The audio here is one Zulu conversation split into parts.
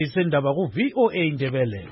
Isendaba ku VOA Indebele.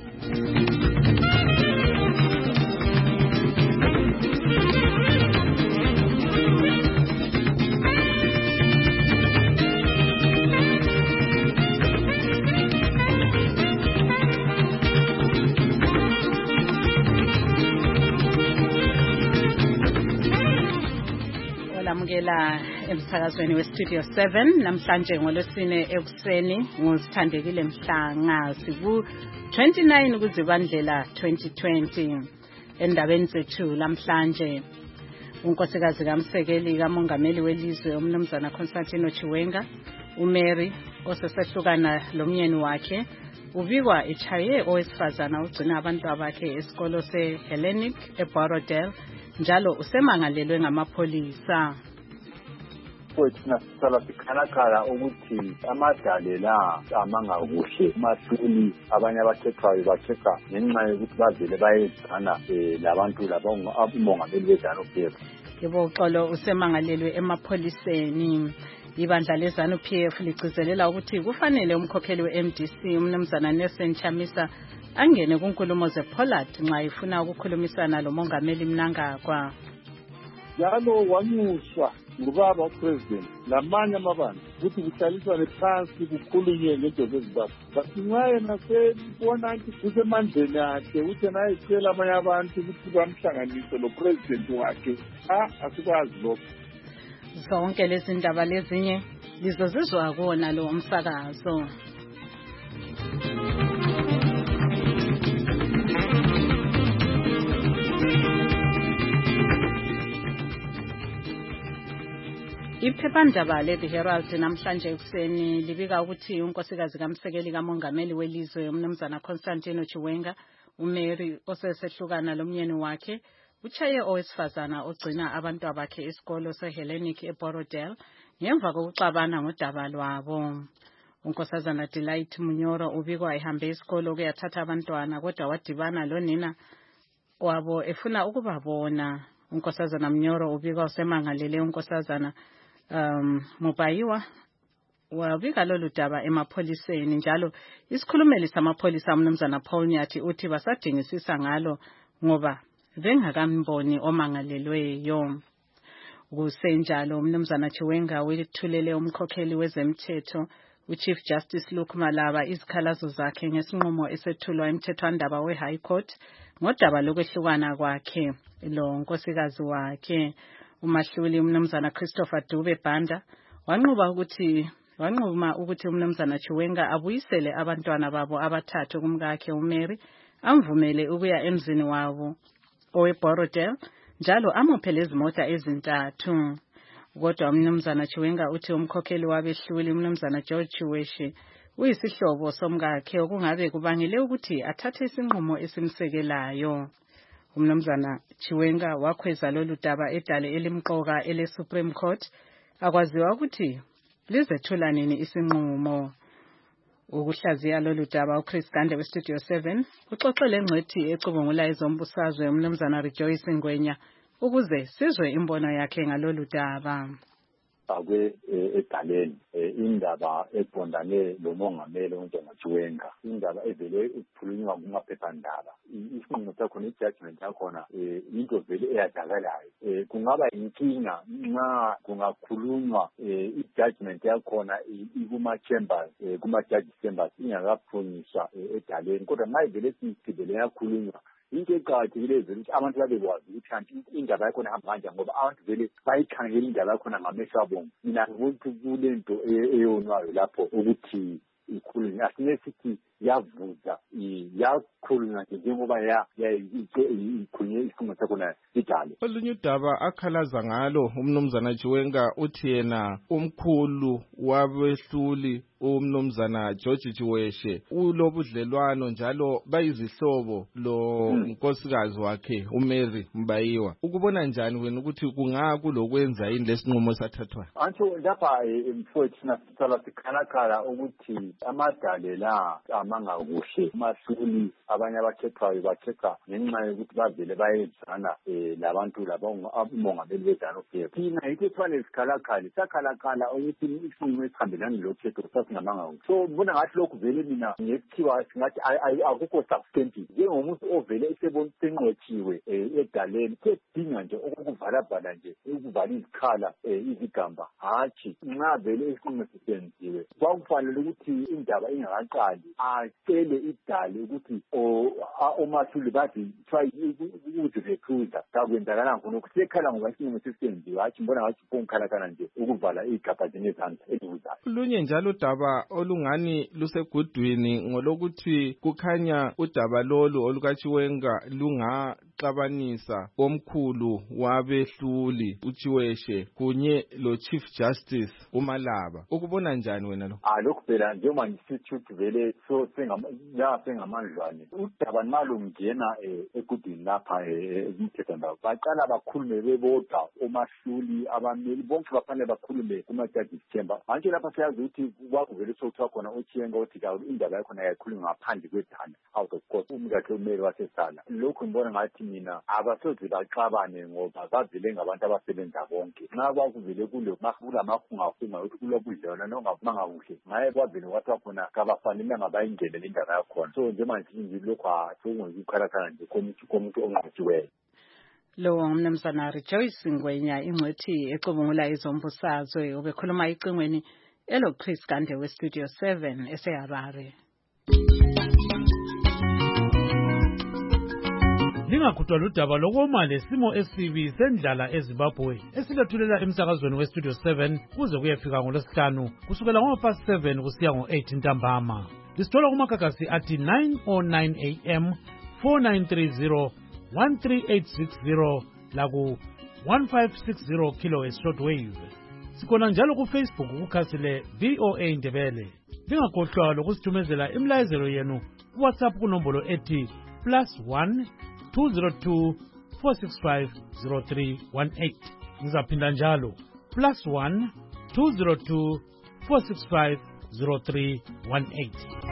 Amukela emsakazweni weStudio 7 namhlanje ngolosine ekuseni ngosithandekile Mhlanga siku 29 kuZibandlela 2020 endabeni zethu namhlanje unkosikazi kaMsekeli kamongameli welizwe umnumzana Constantino Chiwenga uMary osesehlukana lomyeni wakhe ubikwa echaye owesifazana ugcina abantu abakhe esikolo seHellenic eBorodale njalo usemangalelwe ngamapholisa. Thina sisala sikhalakhala ukuthi amadalela amangakuhle mathuli abanye abathethwayo batheka ngenxa yokuthi bavele bayezana labantu laba umongameli weZANU-PF. Yebo uxolo usemangalelwe emapholiseni. Ibandla leZANU-PF ligcizelela ukuthi kufanele umkhokheli weMDC umnumzana Nelson Chamisa angene kunkulumo zePollard nxa ifuna ukukhulumisana lomongameli Mnangagwa. Njalo wanyuswa ngubaba upresident lamanye amabandla ukuthi kuhlaliswane phansi kukhulunywe ngento zeZimbabwe. Bathi nxa yena sebona ukuthi kusemandleni akhe ukuthi yena ayecela abanye abantu ukuthi bamhlanganise lopresident wakhe asikwazi lokho. Zonke lezi ndaba lezinye lizozizwa kuona lo umsakazo. Iphephandaba le The Herald namhlanje ekuseni libika ukuthi unkosikazi kaMsekeli kamongameli welizwe umnumzana Constantino Chiwenga uMary osesehlukana lomyeni wakhe uchaye owesifazana ogcina abantu abakhe esikolo seHellenic eBorodale ngemva kokuxabana ngodaba lwabo. Unkosazana Delight Munyoro ubikwa ehambe esikolo ukuyathatha abantwana kodwa wadibana lonina wabo efuna ukubabona. Unkosazana Munyoro ubikwa usemangalele unkosazana Mubayiwa wabika lolu daba emapholiseni njalo isikhulumeli samapholisa umnumzana Paul Nyathi uthi basadingisisa ngalo ngoba bengakamboni omangalelweyo. Kusenjalo umnumzana Chiwenga wethulele umkhokheli wezemthetho uChief Justice Luke Malaba izikhalazo zakhe ngesinqumo esethulwa emthethwandaba weHigh Court ngodaba lokwehlukana kwakhe lo nkosikazi wakhe. Umahluli umnumzana Christopher Dube Banda wanquma ukuthi umnumzana Chiwenga abuyisele abantwana babo abathathu kumkakhe uMary amvumele ukuya emzini wabo oweBorodale njalo amuphe lezimota ezintathu. Kodwa umnumzana Chiwenga uthi umkhokheli wabehluli umnumzana George Chiweshe uyisihlobo somkakhe okungabe kubangele ukuthi athathe isinqumo esimsekelayo. Umnumzana Chiwenga wakhweza lolu daba edale elimqoka eleSupreme Court akwaziwa ukuthi lizethula nini isinqumo. Ukuhlaziya lolu daba uChris Gande weStudio 7 uxoxele ngcethi ecubungula ezombusazwe umnumzana Rejoice Ngwenya ukuze sizwe imbono yakhe ngalolu daba. Akwe edaleni indaba eqondane lomongameli uNtona Chiwenga indaba evele ukukhulunywa kumaphephandaba isinqumo sakho nejudgment yakhona into vele eyadakalayo kungaba inkinga nxa kungakhulunywa ijudgment yakhona kuma-chambers kuma-judge chambers ingakaphunyiswa edaleni kodwa nxa ivele siyigibele yakhulunywa into eqakathekileyo ukuthi abantu babekwazi ukuthi kanti indaba yakhona ihamba kanjani ngoba abantu vele bayikhangela indaba yakhona ngamehlo abomvu. Mina ngikuthi kulento eyonwayo lapho ukuthi ikhulunywa asine sithi yavuza yakhulunywa njengoba ikhulunywe isinqumo sakhona idale. Olunye udaba akhalaza ngalo umnumzana Chiwenga uthi yena umkhulu wabehluli umnumzana George Chiweshe ulobudlelwano njalo bayizihlobo lo nkosikazi wakhe uMary Mbayiwa. Ukubona njani wena ukuthi kungakulokwenza yini lesinqumo sathathwa? Antsho lapha mfowethu sisala sikhalakhala ukuthi amadalela amangakuhle uMahluli abanye abakhethwayo bakhetha ngenxa yokuthi bavele bayezana labantu umongameli weZANU-PF. Thina yitho kufanele sikhalakhala sakhalakhala ukuthi isinqumo esihambelana lokhetho sasingamanga. So mbona ngathi lokhu vele mina ngesikhiwa singathi akukho substantive njengomuntu ovele esebonsenqothiwe edaleni sedinga nje ukuvalabhala nje ukuvala izikhala izigamba hatshi nxa vele isinqumo sisenziwe kwakufanele ukuthi indaba ingakaqali acele idale ukuthi oMahluli bathi try ukuzirecruiter kakwenzakalanga khona ukusekhala ngoba isinqumo sisenziwe hatshi mbona ngathi kungikhalakhala nje ukuvala igabha nezandla elibuzayo. Lunye njalo udaba olungani lusegudwini ngolokuthi kukhanya udaba lolu olukaChiwenga lungaxabanisa omkhulu wabehluli uChiweshe kunye lo Chief Justice uMalaba. Ukubona njani wena lo? Lokhu phela njengoba institute vele so sengamandlwane udaba nalo ngena egudwini lapha eMthethwandaba baqala bakhulume bebodwa oMahluli abameli bonke bafanele bakhulume kuma-judges chamber. Manje lapha siyazi ukuthi kwakuvele sokuthiwa khona uChiwenga othi indaba yakhona yayikhulunywa ngaphandle kwedala out of court umkakhe umeli wasesala. Lokhu ngibona ngathi mina abasoze baxabane ngoba bavele ngabantu abasebenza bonke nxa kwakuvele kulamahungahunga ukuthi kulobudlelwano nongamanga kuhle ngaye kwavele kwathiwa khona kabafanelanga bayingene le ndaba yakhona. So njemanje nje lokhu sekungekukhalakhala nje komuntu ongqotshiweyo. Lo mnumzana Rejoice Ngwenya ingcwethi ecubungula izombusazwe ubekhuluma icingweni Chris Gande weStudio 7 eseHarare. Lingakhuthwa ludaba lokoma lesimo esibi sendlala eZimbabwe esilethulela emsakazweni weStudio 7 kuze kuyefika ngoLwesihlanu kusukela ngo-7 kusiya ngo-8 ntambama. Lisithola kumakagasi athi 9:09 AM 4930 13860 laku 1560 kHz shortwave. Sikhona njalo kuFacebook kukhasi le VOA Ndebele. Lingakhohlwa lokusithumezela imlayezelo yenu kuWhatsApp kunombolo ethi +1 202 465 0318. Ngizaphinda njalo +1 202 465 0318.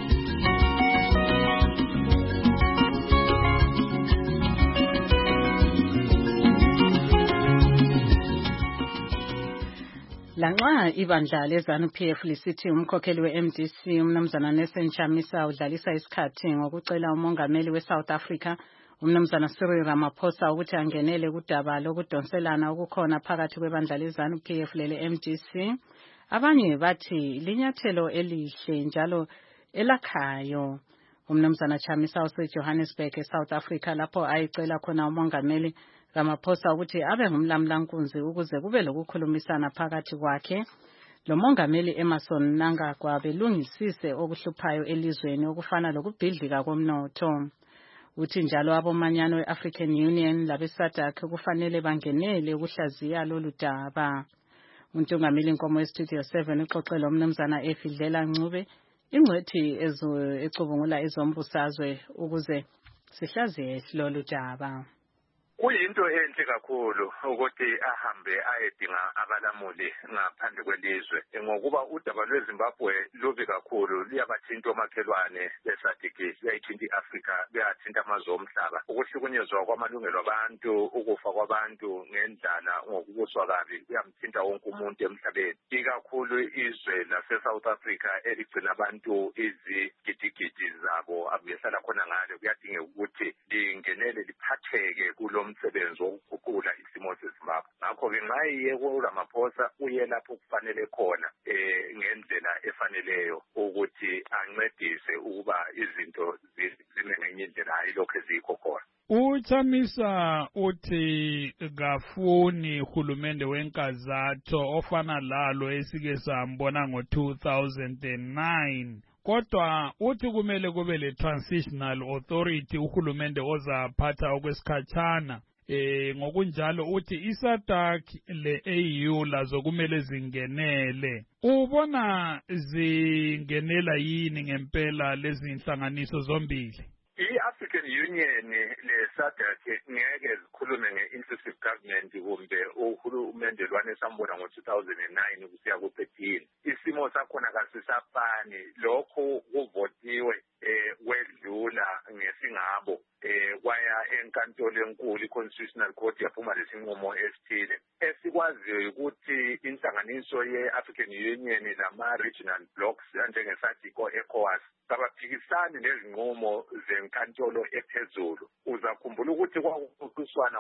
Lanxa ibandla leZANU-PF lisithi umkhokheli weMDC umnumzana Nelson Chamisa udlalisa isikhathi ngokucela umongameli weSouth Africa umnumzana Cyril Ramaphosa ukuthi angenele kudaba lokudonselana okukhona phakathi kwebandla leZANU-PF lele-MDC. Abanye bathi linyathelo elihle njalo elakhayo. Umnumzana Chamisa useJohannesburg eSouth Africa lapho ayicela khona umongameli Ramaphosa ukuthi abe ngumlamlankunzi ukuze kube lokukhulumisana phakathi kwakhe lo mongameli Emmerson Mnangagwa belungisise okuhluphayo elizweni okufana lokubhidlika komnotho. Uthi njalo abomanyano weAfrican Union labeSADC kufanele bangenele ukuhlaziya lolu daba. Untungameli inkomo yeStudio 7 uxoxela umnumzana Efidlela Ncube ingcwethi ecubungula izombusazwe ukuze sihlaziye lolu daba. Kuyinto enhle kakhulu ukuthi ahambe ayedinga abalamuli ngaphandle kwelizwe ngokuba udaba lweZimbabwe lubi kakhulu liyabathinta omakhelwane beSADC liyayithinta iAfrika liyathinta amazwe omhlaba ukuhlukunyezwa kwamalungelo abantu ukufa kwabantu ngendlala ngokubuswa kabi kuyamthinta wonke umuntu emhlabeni ikakhulu izwe laseSouth Africa eligcina abantu izigidigidi zabo abehlala khona ngalo kuyadingeka ukuthi lingenele liphatheke kulo umsebenzi wokuguqula isimo seZimbabwe. Ngakho-ke nxa iye kuRamaphosa uye lapho kufanele khona ngendlela efaneleyo ukuthi ancedise ukuba izinto zime ngenye indlela hayi lokho ezikho khona. uChamisa uthi kafuni uhulumende wenkazatho ofana lalo esike sambona ngo-2009 kodwa uthi kumele kube le-transitional authority uhulumende ozaphatha okwesikhatshana ngokunjalo uthi iSADC le-AU lazo kumele zingenele. Ubona zingenela yini ngempela lezi nhlanganiso zombili? I-African Union le-SADC ngeke zikhulume nge-inclusive government kumbe uhulumende lwane sambona ngo-2009 kusiya ku-13. Isimo sakhona kasisafani lokho kuvotiwe i-Constitutional Court yaphuma lesinqumo esithile. Esikwaziyo ukuthi inhlanganiso ye-African Union nama-regional blocks njenge-SADC ECOWAS kabaphikisani nezinqumo zenkantolo ephezulu. Uzakhumbula ukuthi kwakuxoxiswana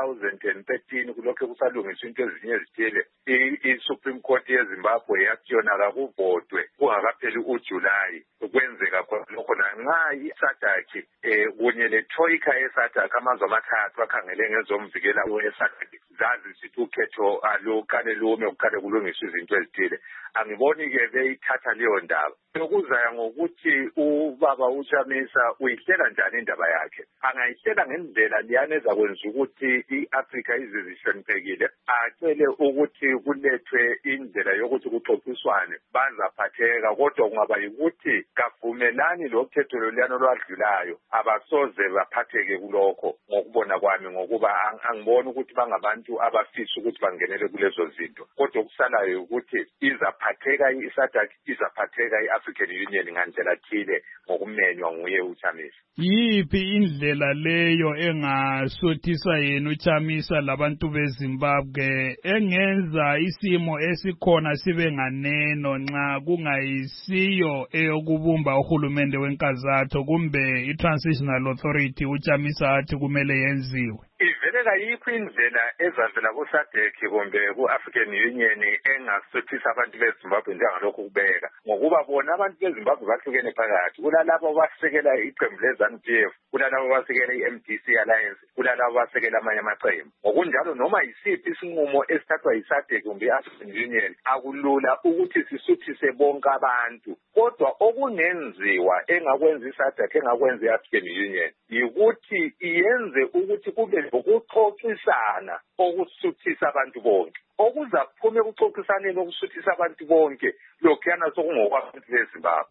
ngo-2013 kulokho kusalungiswa into ezinye ezithile. I-Supreme Court yeZimbabwe yathi yona kakuvotwe kungakapheli uJulayi kwenzeka lokho nanxa i-SADC kunye le-Troika ye-SADC amazwe amathathu akhangele ngezomvikela we-SADC zazi sithi ukhetho alukale lume kukhale kulungiswa izinto ezithile. Angiboni-ke beyithatha leyo ndaba. Sokuzaya ngokuthi ubaba uChamisa uyihlela njani indaba yakhe. Angayihlela ngendlela liyana ezakwenza ukuthi i-Afrika izihloniphekile. Acele ukuthi kulethwe indlela yokuthi kuxoxiswane bazaphatheka, kodwa kungaba yikuthi kavumelani lo khetho loluyana olwadlulayo abasoze baphatheke kulokho ngokubona kwami, ngokuba angiboni ukuthi bangabantu abafisa ukuthi bangenele kulezo zinto. Kodwa okusalayo ukuthi izaphatheka i-SADC, izaphatheka i-African Union ngandlela thile ngokumenywa nguye uChamisa. Yiphi indlela leyo engasuthisa yena uChamisa labantu beZimbabwe engenza isimo esikhona sibe nganeno nxa kungayisiyo eyokubumba uhulumende wenkazatho kumbe i-Transitional Authority uChamisa athi kumele yenziwe? Ivele kayikho indlela ezavela ku-SADC kumbe ku-African Union engasuthisa abantu beZimbabwe njengalokhu kubeka, ngokuba bona abantu beZimbabwe bahlukene phakathi. Kulalabo abasekela iqembu le-ZANU-PF, kulalabo abasekela i-MDC Alliance, kulalabo abasekela amanye amaqembu. Ngokunjalo noma yisiphi isinqumo esithathwa yi-SADC kumbe i-African Union akulula ukuthi sisuthise bonke abantu. Kodwa okungenziwa engakwenza i-SADC engakwenza i-African Union yikuthi iyenze ukuthi kube ukuxoxisana okusuthisa abantu bonke. Okuzaphuma ekuxoxisaneni okusuthisa abantu bonke lokhuyana sokungokwabantu beZimbabwe.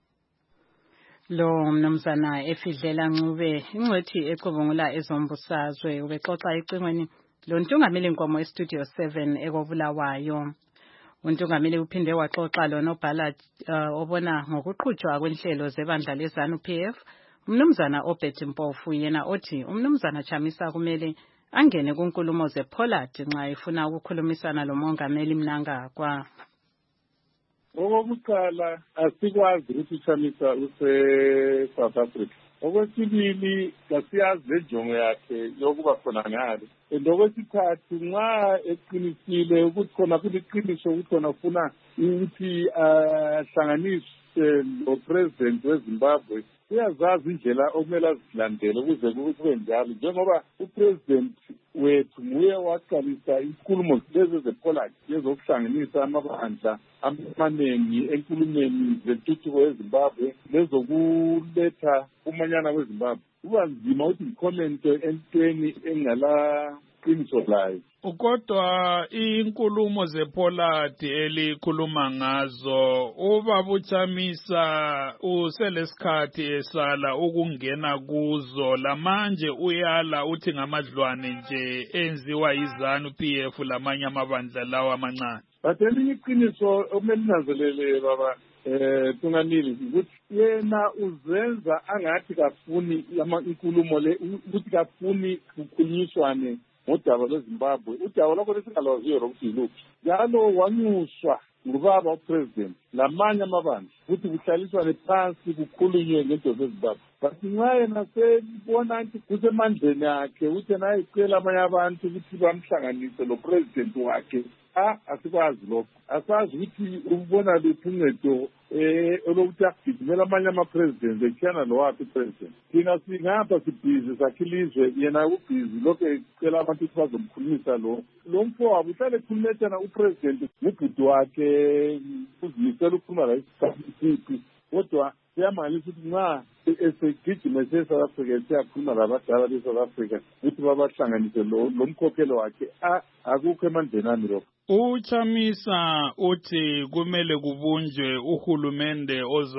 Lo mnumzana Efidlela Ncube ingcwethi ecubungula ezombusazwe ubexoxa ecingweni lo ntungameli Nkomo eStudio 7 ekobulawayo. Untungameli uphinde waxoxa lo nobhala obona ngokuqhutshwa kwenhlelo zebandla leZANU-PF umnumzana Obert Mpofu, yena othi umnumzana Chamisa kumele angene kunkulumo zePollard nxa efuna ukukhulumisana lomongameli Mnangagwa. Okokuqala asikwazi ukuthi uChamisa use-South Africa. Okwesibili kasiyazi lenjongo yakhe yokuba khona ngalo. Okwesithathu nxa eqinisile ukuthi khona kuliqiniso ukuthi khona ufuna ukuthi ahlanganise lo-president weZimbabwe, uyazazi indlela okumele azilandele ukuze kube njalo, njengoba upresident wethu nguye waqalisa inkulumo lezi zePollard lezokuhlanganisa amabandla amaningi enkulumeni zentuthuko yeZimbabwe lezokuletha umanyana weZimbabwe. Kuba nzima ukuthi ngikomente entweni engala qiniso layo. Kodwa inkulumo zePollard elikhuluma ngazo ubaba uChamisa uselesikhathi esala ukungena kuzo, lamanje uyala uthi ngamadlwane nje enziwa yiZANU-PF lamanye amabandla lawo amancane. But elinye iqiniso okumele linanzelele baba Tunganili ukuthi yena uzenza angathi kafuni inkulumo le ukuthi kafuni kukhulunyiswane ngodaba lweZimbabwe. Udaba lokho lesingalwaziyo ukuthi yiluphi. Njalo wanyuswa ngubaba upresident lamanye amabandla ukuthi kuhlaliswane phansi kukhulunywe ngento zeZimbabwe. But nxa yena sebona ukuthi kusemandleni akhe ukuthi yena ayicela abanye abantu ukuthi bamhlanganise lo president wakhe, asikwazi lokho. Asazi ukuthi ubona luphi uncedo olokuthi agijimela amanye ama-president echiyana lowaphi i-president. Thina singapha sibhizi sakhilizwe, yena ubhizi lokhu ecela abantu ukuthi bazomkhulumisa lo mfowabo uhlale ekhulumethana upresident ngubhuti wakhe uzimisela ukukhuluma la isiphi. Kodwa siyamangalisa ukuthi nxa esegijima ese-South Africa siyakhuluma labadala be-South Africa ukuthi babahlanganise lo mkhokhelo wakhe, akukho emandleni ami lokho. uChamisa uthi kumele kubunjwe uhulumende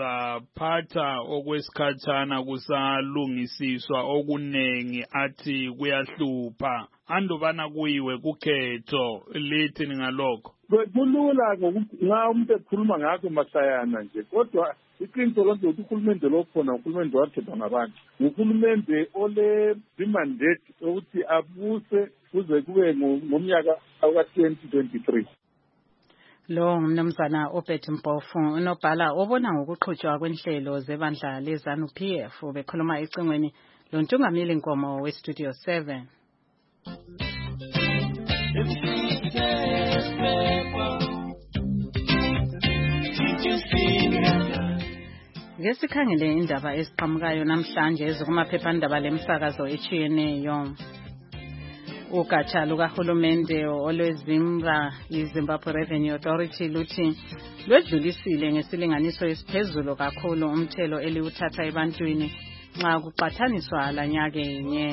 ozaphatha okwesikhatshana kusalungisiswa okunengi, athi kuyahlupha andubana kuyiwe kukhetho. Lithi ngalokho? Kulula ngokuthi nxa umuntu ekhuluma ngakho masayana nje, kodwa iqiniso lonke ukuthi uhulumende lokhona uhulumende wakhethwa ngabantu, uhulumende ole-mandate ukuthi abuse kuze kube ngomnyaka ka-2023. Lo ngumnumzana Obed Mpofu, unobhala obona ngokuqhutshwa kwenhlelo zebandla leZANU-PF, bekhuluma ecingweni lontungameli Nkomo weStudio 7. Ngesikhangele indaba esiqhamukayo namhlanje ezikumaphephandaba lemsakazo etshiyeneyo. Ugatsha lukahulumende olwezimra iZimbabwe Revenue Authority luthi lwedlulisile ngesilinganiso esiphezulu kakhulu umthelo eliwuthatha ebantwini nxa kuqhathaniswa lanyakenye.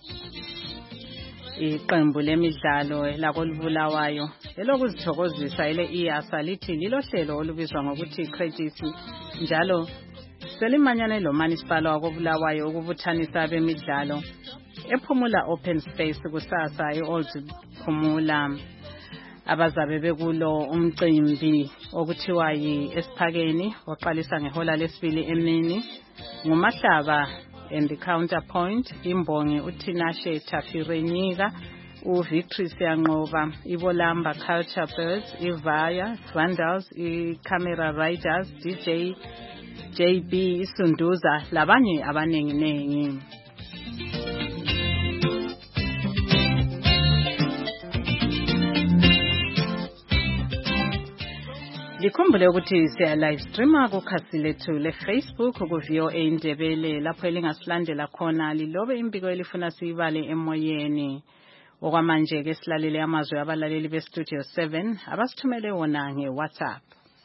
Iqembu lemidlalo lakoLibulawayo elokuzithokozisa ele-IASA lithi lilohlelo olubizwa ngokuthi Credit njalo selimanyane lomasipala wakoBulawayo ukubuthanisa abemidlalo ephumula open space kusasa e-Old Phumula. Abazabe bekulo umcimbi okuthiwa yi-Esiphakeni oqalisa ngehola lesibili emini nguMahlaba and the Counterpoint, Imbongi uTinashe Tafirenyika, uVictory Siyanqoba, iBolamba Culture Birds, iVaya Vandals, iCamera Riders, DJ JB Isunduza labanye abanenginengi. Likhumbule ukuthi siya live streama kukhasi lethu le-Facebook ku-VOA Indebele lapho elingasilandela khona lilobe imbiko elifuna siyibale emoyeni. Okwamanje-ke silalele amazwi abalaleli beStudio 7 abasithumele wona nge-WhatsApp.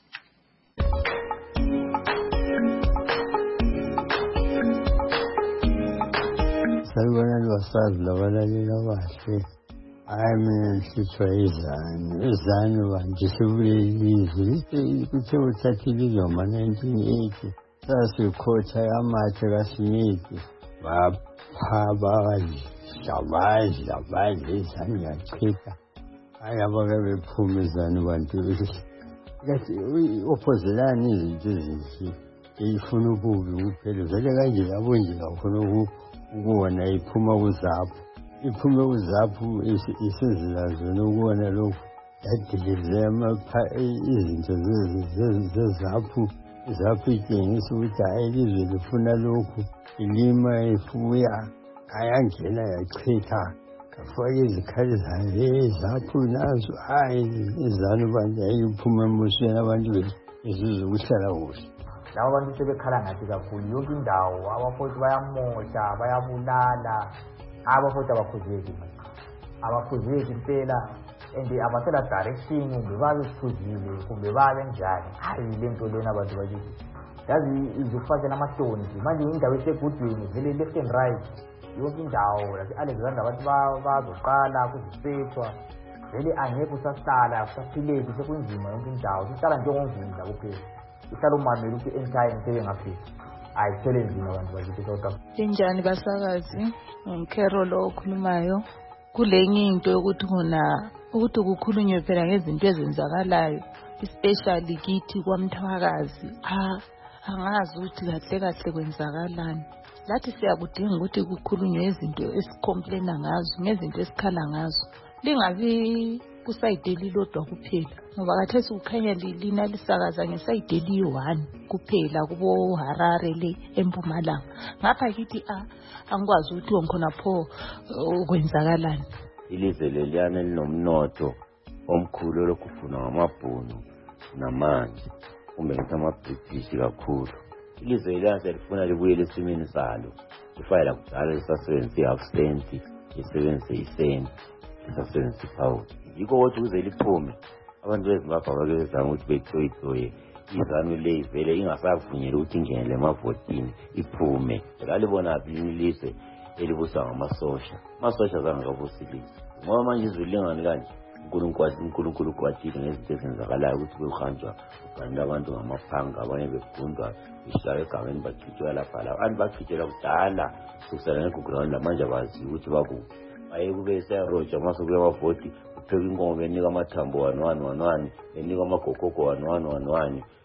Salibona lwasazi labalaleli abahle. Mina nhlitshwa izanu banje sebulelizwe kuthe uthathile izoma 1980 sasikhotha yamathe kaSmith bapha labadla izanu yachitha ayabake bephuma izanu bantu kathi opposelani izinto ezinhle ifuna ukubi kuphela vele kanje yabo nje ngafuna ukubona iphuma kuzapho iphume uzaphu isizilazwe ukubona lokho yadilize izinto zezaphu itshengisa ukuthi hayi ilizwe lifuna lokhu ilima ifuya ayangena yachitha kafake izikhali zayo zaphu nazo hayi izanu bantu ayiphume embusweni abantu bezizwe ukuhlala kuhle. Laba bantu sebekhala ngathi kakhulu yonke indawo abafuthi bayamosha bayabulala abafuthi abakhuzeki impela and abasela direction kumbe babephuzile kumbe babe njani hayi lento lena abantu bakithi yazi izifake namatoni nje manje indawo esegudwini vele left and right yonke indawo lase Alexander abantu bazoqala kuzisethwa vele angeke usahlala kusaphileki sekunzima yonke indawo sihlala njengomvundla kuphela ihlala umamela ukuthi entire sebengafika ayithele nzima abantu bakithi kodwa njani basakazi ngikero lo okhulumayo kulenye into yokuthi ukuthi kukhulunywe phela ngezinto ezenzakalayo especially kithi kwaMthwakazi angazi ukuthi kahle kwenzakalani lathi siyakudinga ukuthi kukhulunywe izinto esicomplaina ngazo ngezinto esikhala ngazo lingabi kusayide lilodwa kuphela ngoba khathesi kukhanya lina lisakaza ngesayide liyi-1 kuphela kubo Harare le eMpumalanga ngapha kithi angikwazi ukuthi ngikhona pho ukwenzakalani. Ilizwe leliyana linomnotho omkhulu lokufuna ngamabhunu namanzi kumbe ngithi amaBritish kakhulu. Ilizwe leliyana selifuna libuyele esimeni salo lifayela kudala lisasebenzisa i-half cent lisebenzise i-cent lisasebenzisa i-pound. Yikho kodwa ukuze liphume abantu beZimbabwe bakezama ukuthi betoyitoye izanu le vele ingasavunyelwa ukuthi ingene emavotini iphume. Lalibonaphi ilizwe elibuswa ngamasosha amasosha zangakabusilisa ngoba manje izwe lingani kanje uNkulunkulu kwatile ngezinto ezenzakalayo ukuthi bekuhanjwa kuganela abantu ngamaphanga abanye begundwa beshaya egameni bachitshwa lapha abantu bachitshela kudala kusukela ngegugulane lamanje abazi ukuthi bakuphi ayekube seyaroja masukuya amavoti upheka inkomo benika amathambo 1 benika amagogogo 1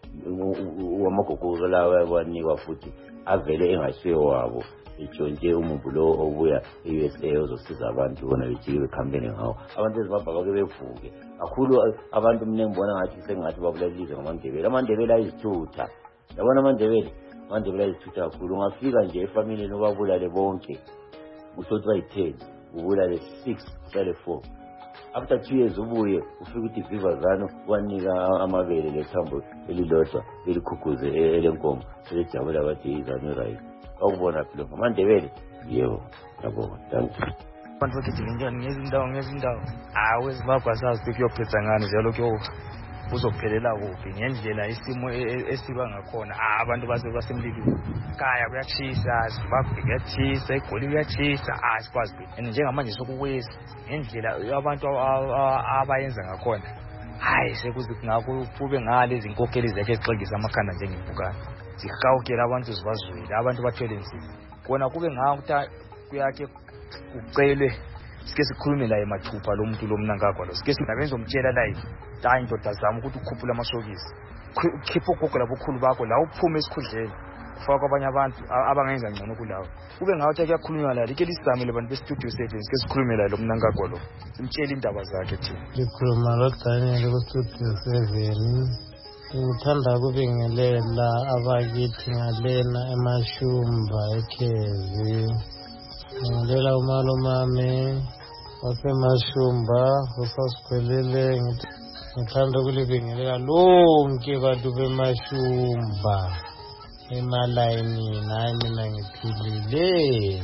wamagogo lawa kwanikwa futhi avele engasiyo wabo ijonje umumbu lo obuya e-USA ozosiza abantu bona bejike bekhambene ngawo abantu ezibabhaka bevuke kakhulu abantu mina ngibona ngathi sengathi babulalise ngamandebele amandebele ayizithutha yabona amandebele ayizithutha kakhulu ungafika nje efamilini ubabulale bonke usothi bayi-10 ubulale 6 hlale 4 after 2 years ubuye ufika ukuthi Vivazano wanika amabele lethambo elilodwa elikhukhuze elenkomo selejabula bathi izanu right awubona phela amandebele yebo yabona thank you abantu bagijima njani ngezindawo ezimbabwe asazi ukuthi kuyophetha ngani njalo uzophelela kuphi ngendlela isimo esiba ngakhona abantu basemlilweni kaya kuyachisa Zimbabwe kuyachisa eGoli kuyachisa sikwazi and njengamanje sokuweza ngendlela abantu abayenza ngakhona sekuze ngakho kube ngale izinkokheli zakhe ezixegisa amakhanda njengempukane zihawukela abantu zibazwile abantu bathwele nzima kona kube ngakho kuyake kucelwe sike sikhulume la emathupha lo muntu lomnankakho lo sike singabenza umtshela la hayi ndoda zami ukuthi ukhuphula amasokisi khipha ugogo labokhulu bakho la uphume esikhudleni ufaka abanye abantu abangayenza ngcono kulawo kube ngathi kuyakhulunywa la like lisizamile abantu bestudio 7 sike sikhulume la lo mnankakho lo simtshela indaba zakhe thina likhuluma lo Daniel ku studio 7 ngithanda kubingelela abakithi ngalena emashumba ekhezi ngilela umalumame wasemashumba usasikhwelele ngithanda kulibingelela lonke bantu bemashumba emalayinini hayi mina ngiphilile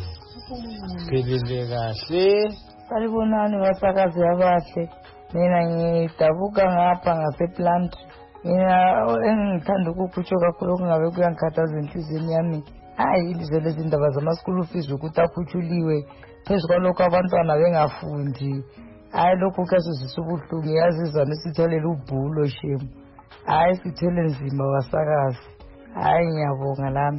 kahle salibonani basakazi abahle mina ngidabuka ngapha ngaseplant mina engithanda ukukhutshwa kakhulu okungabe kuyangikhathaza enhliziyweni yami ilizwe lezindaba zama-school fees ukuthi akhutshuliwe phezu kwalokho abantwana bengafundi lokhu kuyasizisa ubuhlungu yazi izana sitholela ubhulo shemu sithele nzima wasakazi ngiyabonga lami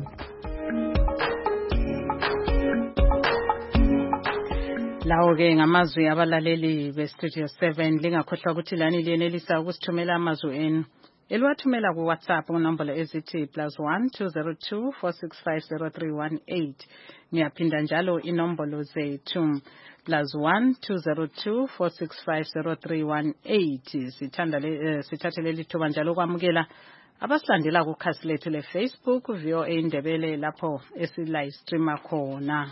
lawo-ke ngamazwi abalaleli bestudio 7 lingakhohlwa ukuthi lani liyenelisa ukusithumela amazwi enu eliwathumela kuWhatsApp unombolo ezithi +1 202 465 0318 ngiyaphinda njalo inombolo zethu +1 202 465 0318 sithathe leli thuba njalo kwamukela abasilandela kukhasi lethu leFacebook VOA Indebele lapho esilive streama khona.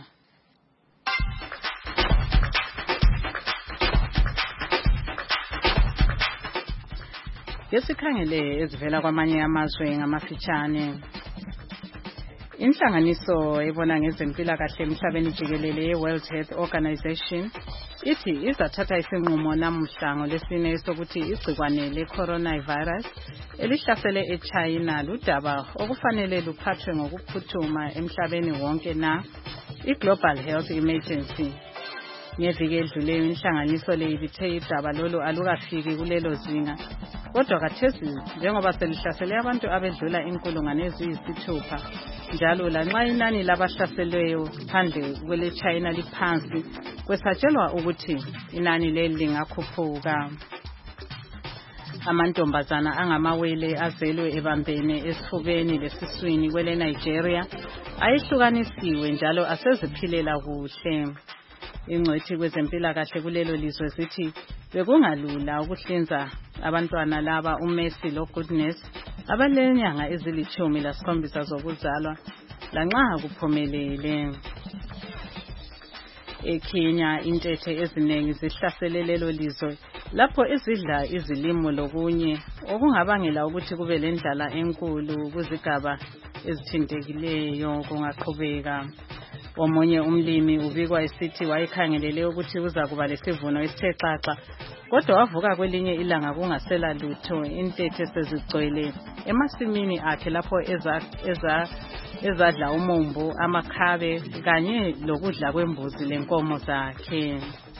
Yesikhangele ezivela kwamanye amazwe ngamafitshane. Inhlanganiso ebona ngezempilakahle emhlabeni jikelele World Health Organization ithi izathatha isinqumo namuhla ngolesine sokuthi igcikwane le-coronavirus elihlasele eChina ludaba okufanele luphathwe ngokuphuthuma emhlabeni wonke na i-Global Health Emergency. Ngeviki edluleyo inhlanganiso le ibithe idaba lolu alukafiki kulelo zinga kodwa kathesi njengoba selihlasele abantu abedlula inkulungwane eziyisithupha njalo lanxa inani labahlaselweyo phandle kwele China liphansi kwesatshelwa ukuthi inani leli lingakhuphuka. Amantombazana angamawele azelwe ebambene esifubeni lesiswini kwele Nigeria ayehlukanisiwe njalo aseziphilela kuhle. Ingcwethi kwezempilakahle kulelo lizwe zithi bekungalula ukuhlinza abantwana laba uMercy loGoodness abalenyanga ezili-17 zokuzalwa lanxa kuphumelele. eKenya intethe eziningi zihlasele lelo lizwe lapho izidla izilimo lokunye okungabangela ukuthi kube lendlala enkulu kuzigaba ezithintekileyo kungaqhubeka. Omunye umlimi ubikwa esithi wayekhangelele ukuthi uza kuba lesivuno esithe xaxa kodwa wavuka kwelinye ilanga kungasela lutho intethe sezigcwele emasimini akhe lapho ezadla umumbu amakhabe kanye lokudla kwembuzi lenkomo zakhe.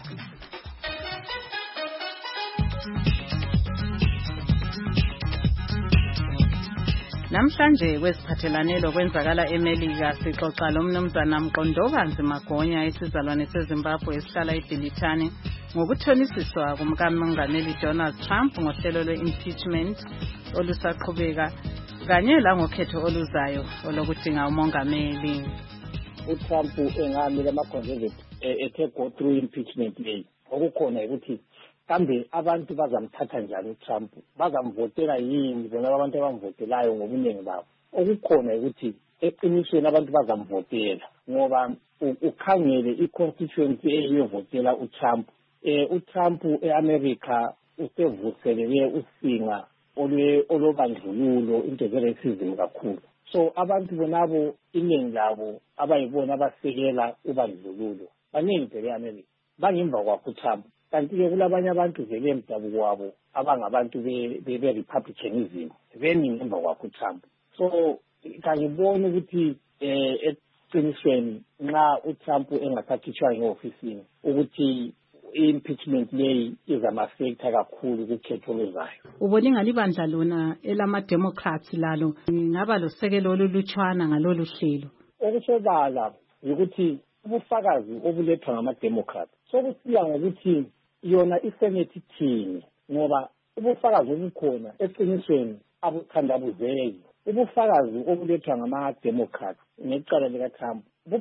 Namhlanje kwesiphathelane lokwenzakala eMelika sixoxa lomnumzana Mqondobanzi Magonya esizalwane seZimbabwe esihlala eBilitane ngokuthonisiswa kumkamongameli Donald Trump ngohlelo lwe-impeachment olusaqhubeka kanye langokhetho oluzayo olokudinga umongameli. uTrump engamile ama-conservative ethe go through impeachment leyi okukhona ukuthi kambe abantu bazamthatha njani uTrump, bazamvotela yini bona abantu abamvotelayo ngobuningi babo. Okukhona ukuthi eqinisweni abantu bazamvotela ngoba ukhangele i-constituency eyivotela uTrump. uTrump e-America usevuselele usinga olobandlululo into ze-racism kakhulu. So abantu bonabo iningi labo abayibona abasekela ubandlululo baningi vele e-America bangemva kwakho uTrump. Kanti-ke kulabanye abantu vele emdabuko wabo abangabantu be-republicanism beningi emva kwakho uTrump. So kangiboni ukuthi eqinisweni nxa uTrump engasakhitshwa nge-ofisini ukuthi i-impeachment leyi izama-affecta kakhulu kukhetho oluzayo. Ubona ingani ibandla lona elama-Democrats lalo ngaba losekelo olulutshwana ngalolu hlelo? Okusobala ukuthi ubufakazi obulethwa ngama-Democrats sokusiya ngokuthi yona iSenate ithini, ngoba ubufakazi obukhona eqinisweni abuthandabuzeki. Ubufakazi obulethwa ngama-Democrats ngecala likaTrump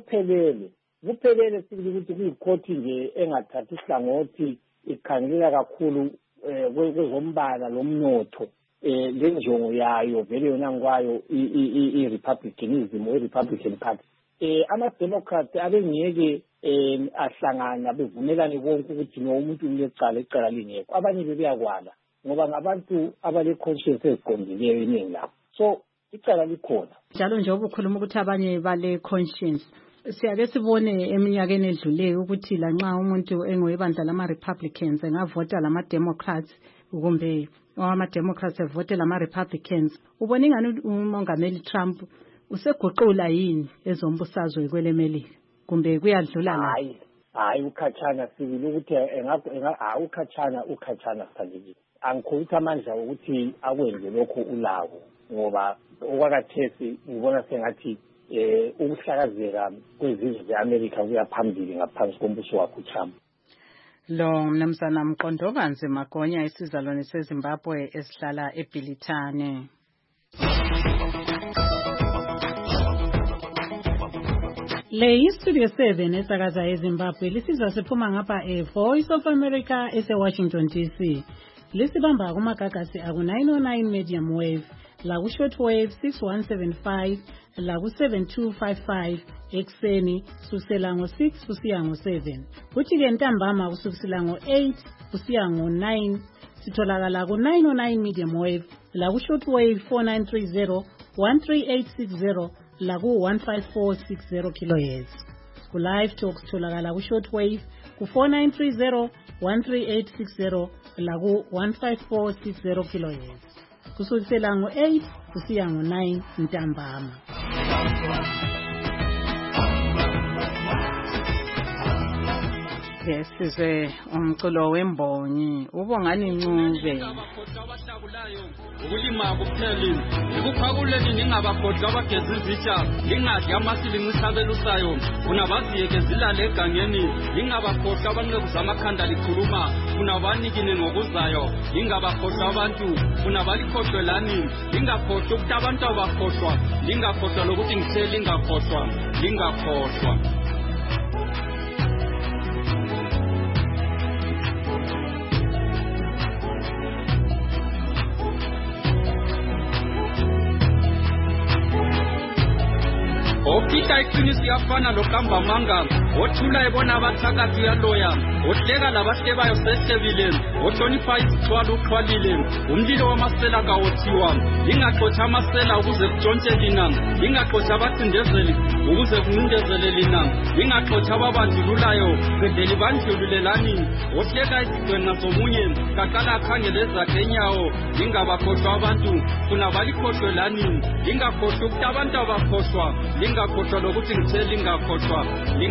buphelele sibili ukuthi kuyikhoti nje engathathi ihlangothi ikhangelela kakhulu kwezombala lomnotho lenjongo yayo vele yona ngwayo i-republicanism i-Republican Party. Ama-Democrats abengeke ahlangana bevumelane konke ukuthi no umuntu icala lingekho. Abanye bebeyakwala ngoba ngabantu abale-conscience eziqondileyo iningi labo. So icala likhona. Njalo nje obukhuluma ukuthi abanye bale-conscience. Siyake sibone eminyakeni edluleyo ukuthi lanxa umuntu engowebandla lama-Republicans engavota lama-Democrats kumbe ama-Democrats evote lama-Republicans. Ubona ingani umongameli Trump useguqula yini ezombusazwe kwelemelika kumbe kuyadlula la? Hayi ukhatshana sibili ukuthi ukhatshana sibili. Angikho ukuthi amandla ukuthi akwenze lokho ulawo ngoba okwakathesi ngibona sengathi ukuhlakazeka kwezizwe ze-America kuya phambili ngaphansi kombuso wakho uTrump. Lo mnumzana Mqondobanzi Magonya isizalwane seZimbabwe esihlala eBhilithane. Le iStudio 7 esakaza eZimbabwe lisizwa siphuma ngapha Voice of America ese-Washington DC. Lisibamba kumagagasi aku-909 medium wave laku shortwave 6175 laku 7255 ekseni kusukela ngo6 kusiya ngo7. Kuthi ke ntambama kusukela ngo8 kusiya ngo9 sitholakala ku909 medium wave laku shortwave 4930 13860 laku 15460 kHz. Ku live talk sitholakala ku shortwave ku 4930 13860 laku 15460 kHz. Kusukela ngo8 kusiya ngo9 ntambama. Sizwe umculo wembonyi ubongani Ncube. Ukulima kupheli ikuphakuleni ningabakhodla abageza izitsha ningadli amasilingi isabelusayo kunabaziyeke zilale egangeni ningabakhodla abanqeku zamakhanda likhuluma kunabanikine ngokuzayo ningabakhodla abantu kunabalikhodlelani ningakhodla ukuthi abantu abakhodlwa ningakhodla lokuthi ngithe lingakhodlwa. Opita iqinisi yafana lokamba manga othula ebona abathakathi uyaloya ohleka labahlebayo sehlebile ohlonipha izithwala uxhwalile umlilo wamasela kawothiwa lingaxotsha amasela ukuze kutshontshe lina lingaxotsha abacindezeli ukuze kuncindezele lina lingaxotsha ababandlululayo qedeli bandlululelani ohleka izigwena zomunye kaqala akhangele ezakhe enyawo lingabakhohlwa abantu kunabalikhohlwelani lingakhohlwa ukuthi abantu abakhohlwa lingakhohlwa lokuthi ngithe lingakhohlwa.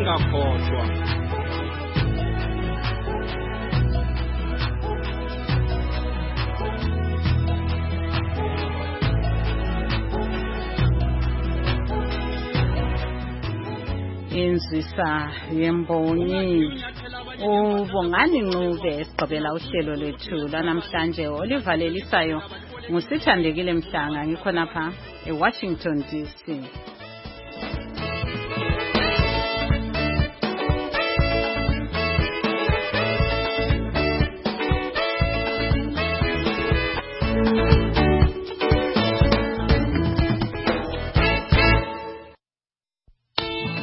Inzisa yembonyi ubongani Ncube esigqibela uhlelo lwethu lanamhlanje olivalelisayo ngusithandekile Mhlanga ngikhonapha eWashington DC.